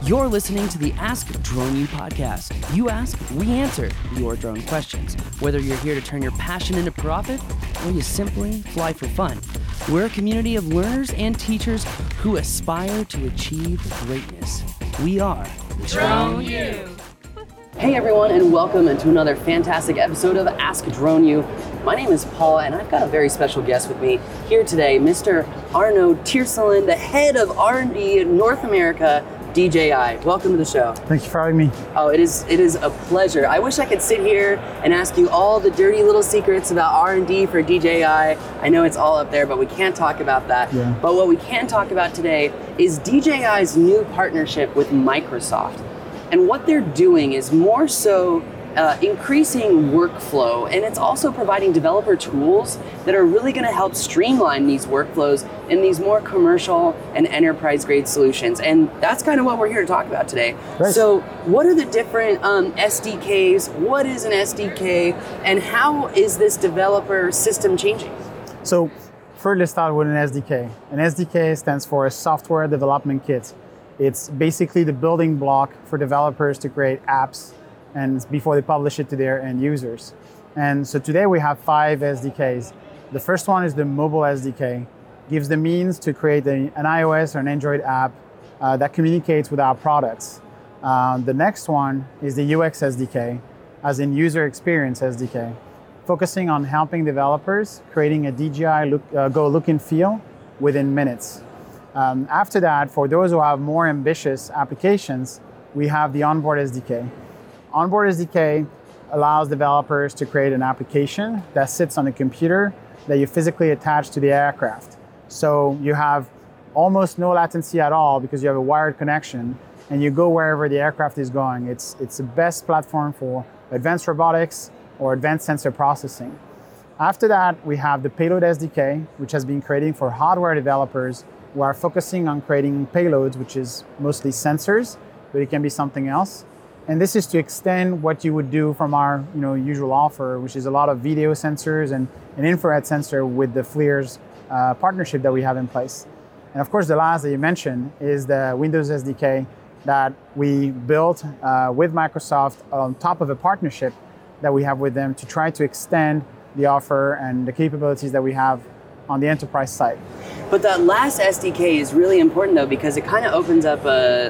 You're listening to the Ask Drone U podcast. You ask, we answer your drone questions. Whether you're here to turn your passion into profit or you simply fly for fun, we're a community of learners and teachers who aspire to achieve greatness. We are Drone U. Hey everyone, and welcome to another fantastic episode of Ask Drone U. My name is Paul, and I've got a very special guest with me here today, Mr. Arno Tierselin, the head of R&D in North America, DJI. Welcome to the show. Thank you for having me. Oh, it is a pleasure. I wish I could sit here and ask you all the dirty little secrets about R&D for DJI. I know it's all up there, but we can't talk about that. Yeah. But what we can talk about today is DJI's new partnership with Microsoft. And what they're doing is more so increasing workflow, and it's also providing developer tools that are really going to help streamline these workflows in these more commercial and enterprise grade solutions. And that's kind of what we're here to talk about today. Right. So what are the different SDKs? What is an SDK? And how is this developer system changing? So first, let's start with an SDK. An SDK stands for a software development kit. It's basically the building block for developers to create apps and before they publish it to their end users. And so today we have 5 SDKs. The first one is the mobile SDK. Gives the means to create an iOS or an Android app that communicates with our products. The next one is the UX SDK, as in user experience SDK, focusing on helping developers creating a DJI Go look and feel within minutes. After that, for those who have more ambitious applications, we have the Onboard SDK. Onboard SDK allows developers to create an application that sits on a computer that you physically attach to the aircraft. So you have almost no latency at all because you have a wired connection and you go wherever the aircraft is going. It's the best platform for advanced robotics or advanced sensor processing. After that, we have the Payload SDK, which has been creating for hardware developers who are focusing on creating payloads, which is mostly sensors, but it can be something else. And this is to extend what you would do from our usual offer, which is a lot of video sensors and an infrared sensor with the FLIR's partnership that we have in place. And of course, the last that you mentioned is the Windows SDK that we built with Microsoft on top of a partnership that we have with them to try to extend the offer and the capabilities that we have on the enterprise side. But that last SDK is really important though, because it kind of opens up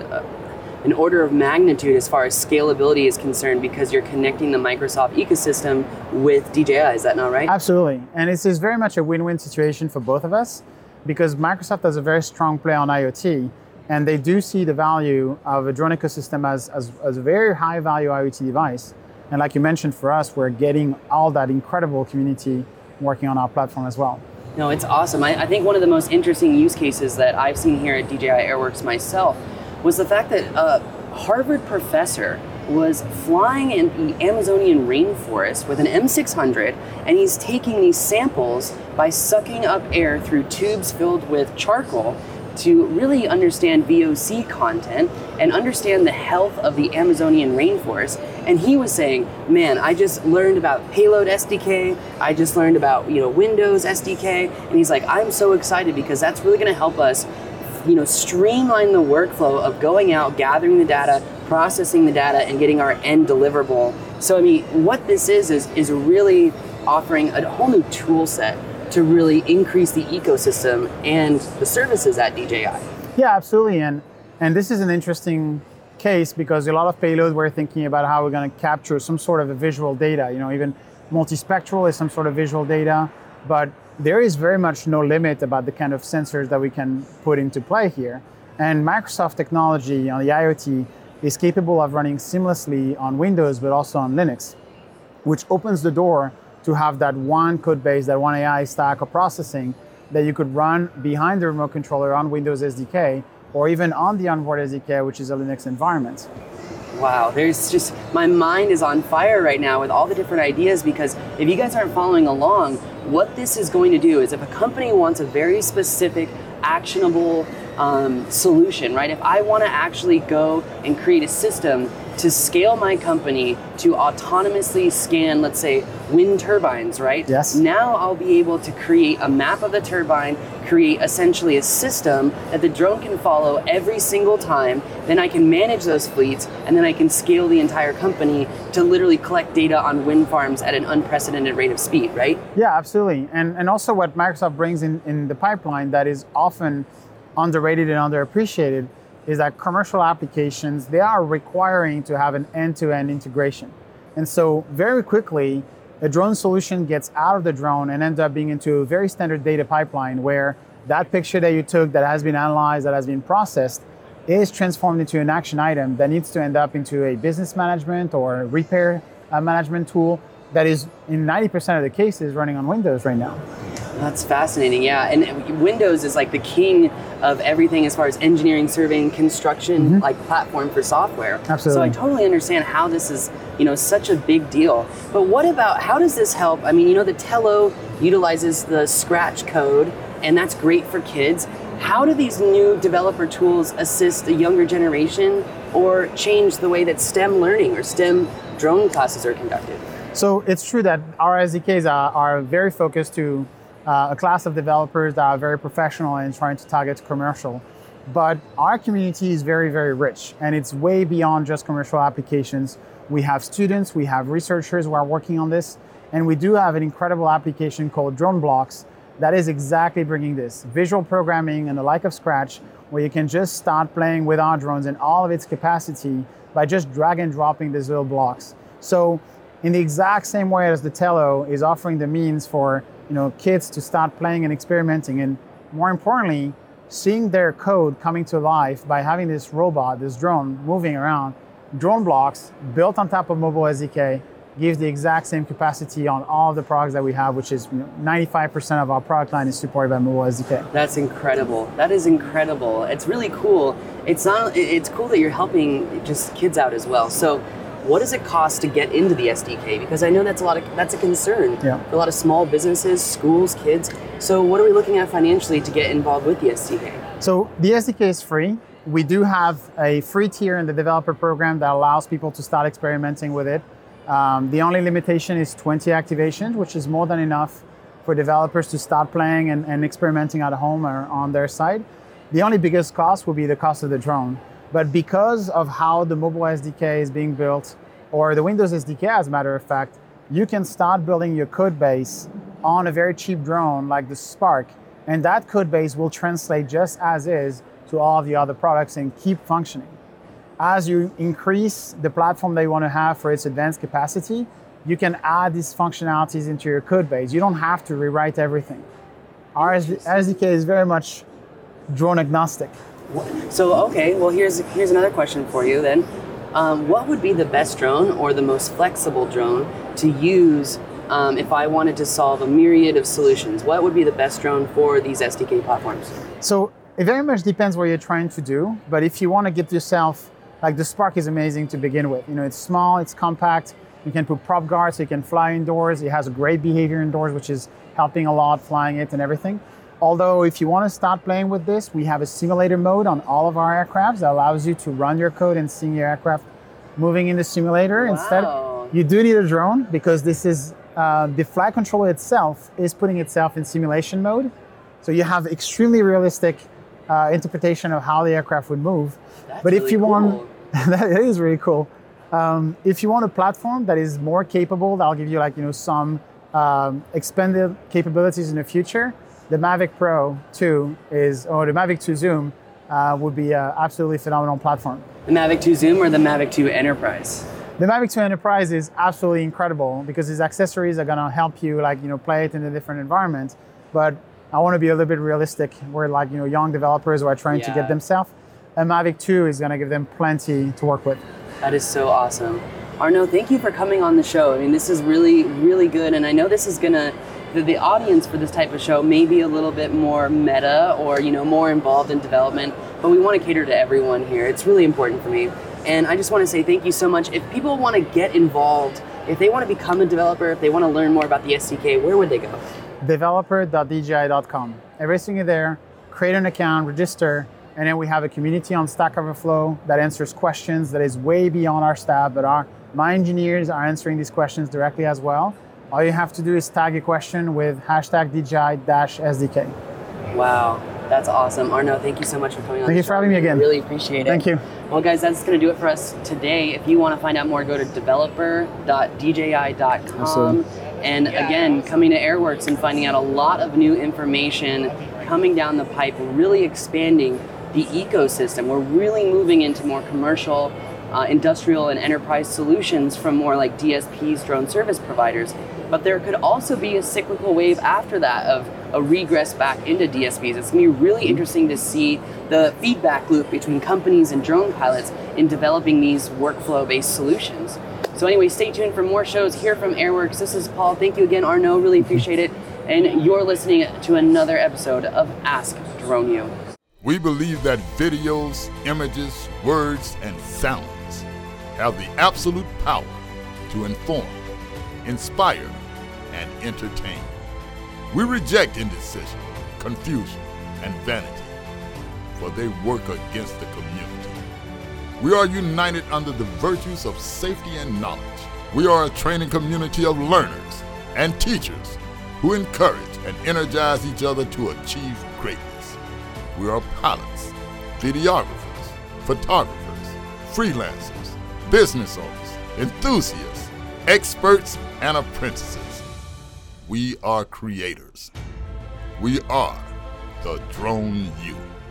an order of magnitude as far as scalability is concerned, because you're connecting the Microsoft ecosystem with DJI. Is that not right? Absolutely. And it's very much a win-win situation for both of us, because Microsoft has a very strong play on IoT, and they do see the value of a drone ecosystem as a very high value IoT device. And like you mentioned, for us, we're getting all that incredible community working on our platform as well. No, it's awesome. I think one of the most interesting use cases that I've seen here at DJI Airworks myself was the fact that a Harvard professor was flying in the Amazonian rainforest with an M600, and he's taking these samples by sucking up air through tubes filled with charcoal to really understand VOC content and understand the health of the Amazonian rainforest. And he was saying, man, I just learned about Payload SDK, I just learned about Windows SDK, and he's like, I'm so excited because that's really gonna help us streamline the workflow of going out, gathering the data, processing the data, and getting our end deliverable. So I mean, what this is really offering a whole new tool set to really increase the ecosystem and the services at DJI. Yeah, absolutely. And this is an interesting case because a lot of payload we're thinking about how we're going to capture some sort of a visual data. Even multispectral is some sort of visual data, but there is very much no limit about the kind of sensors that we can put into play here. And Microsoft technology on the IoT is capable of running seamlessly on Windows, but also on Linux, which opens the door to have that one code base, that one AI stack of processing that you could run behind the remote controller on Windows SDK, or even on the Onboard SDK, which is a Linux environment. Wow, my mind is on fire right now with all the different ideas, because if you guys aren't following along, what this is going to do is if a company wants a very specific, actionable solution, right? If I want to actually go and create a system to scale my company to autonomously scan, let's say, wind turbines, right? Yes. Now I'll be able to create a map of the turbine, create essentially a system that the drone can follow every single time. Then I can manage those fleets, and then I can scale the entire company to literally collect data on wind farms at an unprecedented rate of speed, right? Yeah, absolutely. And also what Microsoft brings in the pipeline that is often underrated and underappreciated is that commercial applications, they are requiring to have an end-to-end integration. And so very quickly, a drone solution gets out of the drone and ends up being into a very standard data pipeline where that picture that you took that has been analyzed, that has been processed, is transformed into an action item that needs to end up into a business management or a repair management tool that is in 90% of the cases running on Windows right now. That's fascinating, yeah. And Windows is like the king of everything as far as engineering, surveying, construction, like platform for software. Absolutely. So I totally understand how this is, such a big deal. But what about, how does this help? I mean, the Tello utilizes the Scratch code, and that's great for kids. How do these new developer tools assist the younger generation or change the way that STEM learning or STEM drone classes are conducted? So it's true that our SDKs are very focused to a class of developers that are very professional and trying to target commercial. But our community is very, very rich, and it's way beyond just commercial applications. We have students, we have researchers who are working on this, and we do have an incredible application called Drone Blocks that is exactly bringing this visual programming and the like of Scratch, where you can just start playing with our drones in all of its capacity by just drag and dropping these little blocks. So in the exact same way as the Tello is offering the means for kids to start playing and experimenting, and more importantly, seeing their code coming to life by having this robot, this drone moving around. Drone Blocks built on top of Mobile SDK gives the exact same capacity on all of the products that we have, which is 95% of our product line is supported by Mobile SDK. That's incredible. That is incredible. It's really cool. It's cool that you're helping just kids out as well. So what does it cost to get into the SDK? Because I know that's a concern for a lot of small businesses, schools, kids. So what are we looking at financially to get involved with the SDK? So the SDK is free. We do have a free tier in the developer program that allows people to start experimenting with it. The only limitation is 20 activations, which is more than enough for developers to start playing and experimenting at home or on their side. The only biggest cost will be the cost of the drone. But because of how the Mobile SDK is being built, or the Windows SDK as a matter of fact, you can start building your code base on a very cheap drone like the Spark, and that code base will translate just as is to all of the other products and keep functioning. As you increase the platform that you want to have for its advanced capacity, you can add these functionalities into your code base. You don't have to rewrite everything. Our SDK is very much drone agnostic. So, okay, well, here's another question for you then. What would be the best drone or the most flexible drone to use if I wanted to solve a myriad of solutions? What would be the best drone for these SDK platforms? So it very much depends what you're trying to do. But if you want to get yourself, like the Spark is amazing to begin with. It's small, it's compact. You can put prop guards, so you can fly indoors. It has a great behavior indoors, which is helping a lot, flying it and everything. Although if you want to start playing with this, we have a simulator mode on all of our aircrafts that allows you to run your code and see your aircraft moving in the simulator. Wow. Instead, you do need a drone because this is the flight controller itself is putting itself in simulation mode. So you have extremely realistic interpretation of how the aircraft would move. That's but if really you cool. want, that is really cool. If you want a platform that is more capable, that'll give you some expanded capabilities in the future. The Mavic Pro 2 or the Mavic 2 Zoom would be an absolutely phenomenal platform. The Mavic 2 Zoom or the Mavic 2 Enterprise? The Mavic 2 Enterprise is absolutely incredible because its accessories are gonna help you play it in a different environment. But I want to be a little bit realistic. We're young developers who are trying to get themselves. A Mavic 2 is gonna give them plenty to work with. That is so awesome. Arnaud, thank you for coming on the show. I mean, this is really, really good, and I know this is gonna, the audience for this type of show may be a little bit more meta or more involved in development, but we want to cater to everyone here. It's really important for me. And I just want to say thank you so much. If people want to get involved, if they want to become a developer, if they want to learn more about the SDK, where would they go? Developer.dji.com. Everything is there. Create an account, register, And then we have a community on Stack Overflow that answers questions that is way beyond our staff, but my engineers are answering these questions directly as well. All you have to do is tag a question with hashtag DJI-SDK. Wow, that's awesome. Arnaud, thank you so much for coming on. Thank you for having me again. Really appreciate it. Thank you. Well, guys, that's going to do it for us today. If you want to find out more, go to developer.dji.com. Awesome. And again, coming to Airworks and finding out a lot of new information coming down the pipe, really expanding the ecosystem. We're really moving into more commercial, industrial, and enterprise solutions from more like DSPs, drone service providers. But there could also be a cyclical wave after that of a regress back into DSPs. It's going to be really interesting to see the feedback loop between companies and drone pilots in developing these workflow-based solutions. So anyway, stay tuned for more shows here from Airworks. This is Paul. Thank you again, Arnaud. Really appreciate it. And you're listening to another episode of Ask Drone U. We believe that videos, images, words, and sounds have the absolute power to inform, inspire, and entertain. We reject indecision, confusion, and vanity, for they work against the community. We are united under the virtues of safety and knowledge. We are a training community of learners and teachers who encourage and energize each other to achieve greatness. We are pilots, videographers, photographers, freelancers, business owners, enthusiasts, experts, and apprentices. We are creators. We are the Drone U.